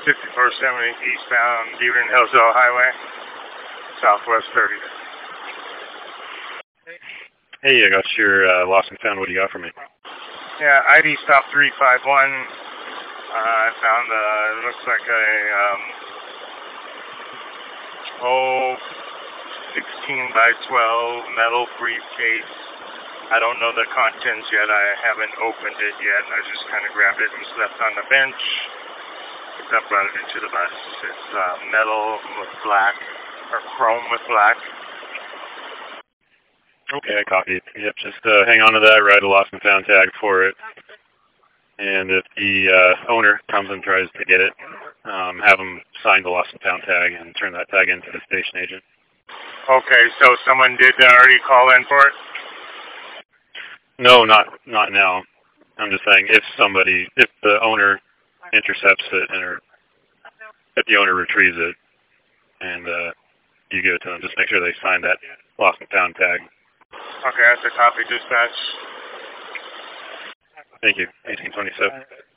5470 eastbound Beaver Hillsdale Highway, southwest 30. Hey, I got your lost and found. What do you got for me? Yeah, ID stop 351. I found it looks like a 16 by 12 metal briefcase. I don't know the contents yet. I haven't opened it yet. I just kind of grabbed it and slept on the bench. Picked up, brought it into the bus. It's metal with black, or chrome with black. Okay, I copied. Yep, just hang on to that, write a lost and found tag for it. And if the owner comes and tries to get it, have them sign the lost and found tag and turn that tag into the station agent. Okay, so someone did already call in for it? No, not now. I'm just saying if the owner intercepts it, or if the owner retrieves it, and you give it to them, just make sure they sign that lost and found tag. Okay, that's a copy, dispatch. Thank you. 1827.